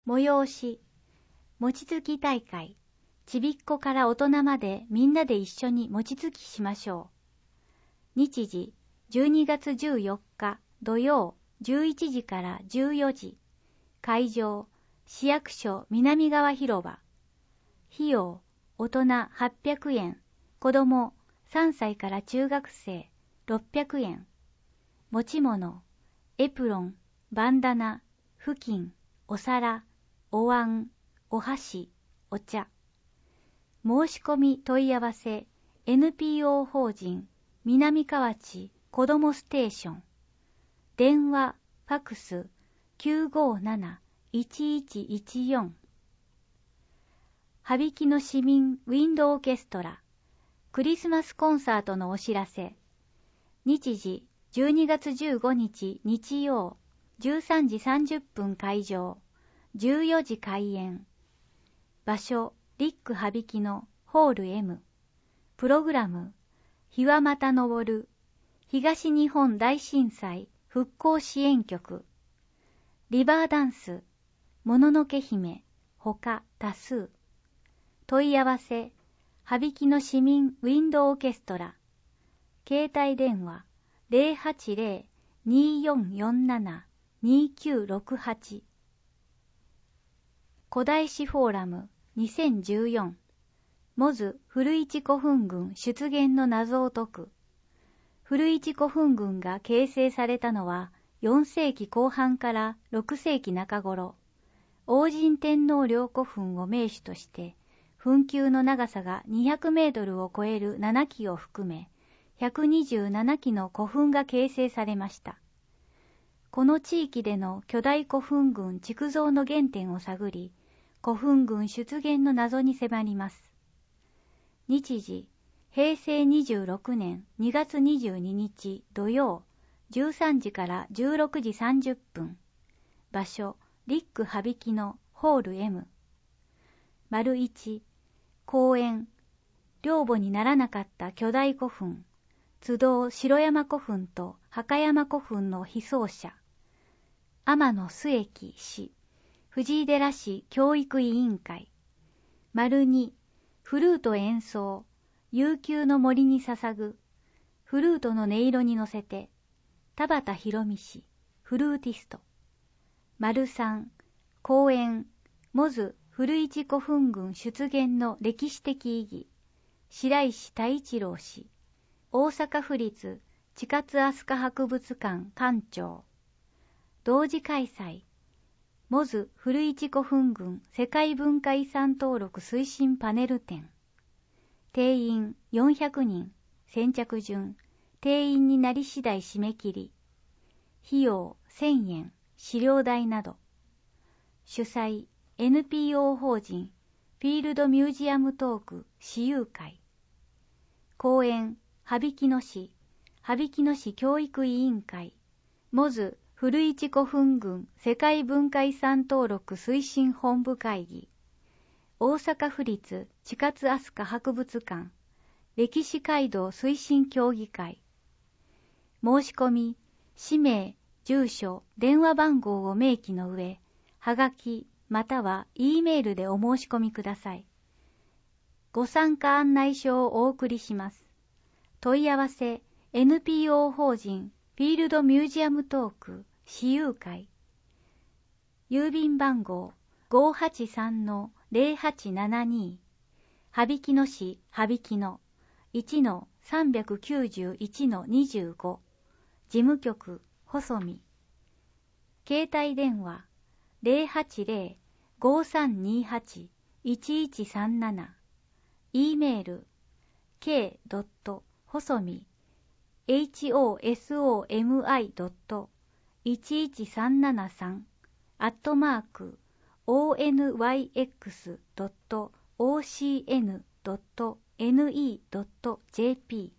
催し、餅つき大会、ちびっこから大人までみんなで一緒に餅つきしましょう。日時、12月14日土曜11時から14時。会場、市役所南側広場。費用、大人800円、子供3歳から中学生600円。持ち物、エプロン、バンダナ、布巾、お皿、お椀、お箸、お茶。申し込み問い合わせ、NPO 法人南河内子どもステーション。電話、ファクス 957-1114。羽曳野市民ウィンドオーケストラクリスマスコンサートのお知らせ。日時12月15日日曜13時30分会場、14時開演。場所、リック羽曳野ホール M。プログラム、日はまた昇る東日本大震災復興支援局。リバーダンス、もののけ姫、他多数。問い合わせ、羽曳野市民ウィンドオーケストラ。携帯電話、080-2447-2968。古代史フォーラム2014。モズ古市古墳群出現の謎を解く。古市古墳群が形成されたのは4世紀後半から6世紀中頃。王神天皇陵古墳を名手として、墳丘の長さが200メートルを超える7基を含め、127基の古墳が形成されました。この地域での巨大古墳群築造の原点を探り、古墳群出現の謎に迫ります。日時、平成26年2月22日土曜、13時から16時30分。場所、リック羽曳野ホール M。丸1、公園、陵墓にならなかった巨大古墳、津堂城山古墳と墓山古墳の被葬者、天野末木氏、藤井寺市教育委員会。丸2、フルート演奏、悠久の森に捧ぐ、フルートの音色に乗せて、田畑博美氏、フルーティスト。丸3、公演、モズ古市古墳群出現の歴史的意義、白石太一郎氏、大阪府立地勝飛鳥博物館館長。同時開催、モズ古市古墳群世界文化遺産登録推進パネル展。定員400人、先着順、定員になり次第締め切り。費用1000円、資料代など。主催、NPO 法人フィールドミュージアムトーク私有会。講演、羽曳野市教育委員会。モズ古市古墳群世界文化遺産登録推進本部会議。大阪府立地勝飛鳥博物館歴史街道推進協議会。申し込み、氏名、住所、電話番号を明記の上、はがきまたは E メールでお申し込みください。ご参加案内書をお送りします。問い合わせ、NPO 法人フィールドミュージアムトーク私有会。郵便番号 583-0872 羽曳野市羽曳野 1-391-25 事務局細見。携帯電話 080-5328-1137。 E メール k. 細見 hosomi.1137 @onyx.ocn.ne.jp